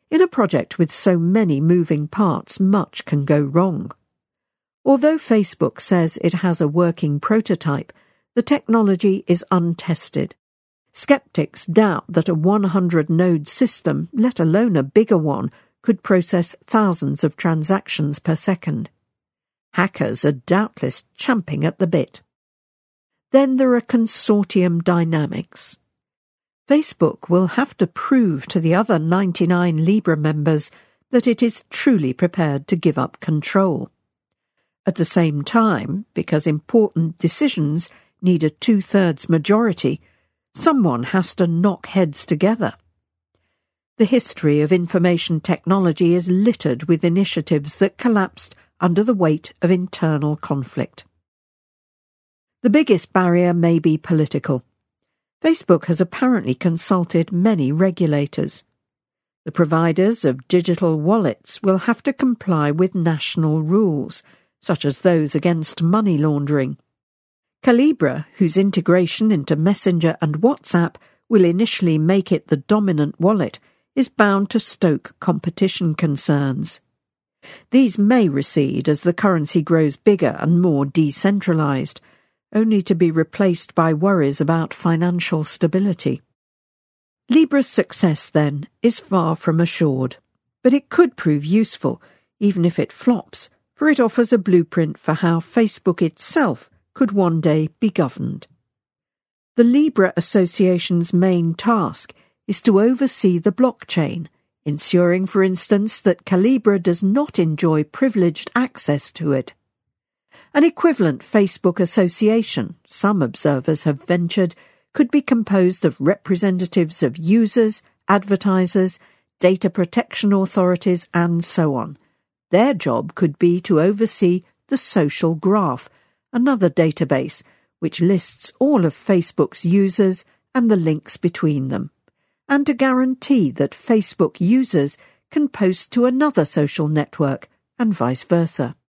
In a project with so many moving parts, much can go wrong. Although Facebook says it has a working prototype, the technology is untested. Skeptics doubt that a 100-node system, let alone a bigger one, could process thousands of transactions per second. Hackers are doubtless champing at the bit. Then there are consortium dynamics. Facebook will have to prove to the other 99 Libra members that it is truly prepared to give up control. At the same time, because important decisions need a 2/3 majority, someone has to knock heads together. The history of information technology is littered with initiatives that collapsed under the weight of internal conflict. The biggest barrier may be political. Facebook has apparently consulted many regulators. The providers of digital wallets will have to comply with national rules, such as those against money laundering. Calibra, whose integration into Messenger and WhatsApp will initially make it the dominant wallet, is bound to stoke competition concerns. These may recede as the currency grows bigger and more decentralized, only to be replaced by worries about financial stability. Libra's success, then, is far from assured, but it could prove useful, even if it flops, for it offers a blueprint for how Facebook itself could one day be governed. The Libra Association's main task is to oversee the blockchain, ensuring, for instance, that Calibra does not enjoy privileged access to it. An equivalent Facebook association, some observers have ventured, could be composed of representatives of users, advertisers, data protection authorities, and so on. Their job could be to oversee the social graph, another database which lists all of Facebook's users and the links between them, and to guarantee that Facebook users can post to another social network and vice versa.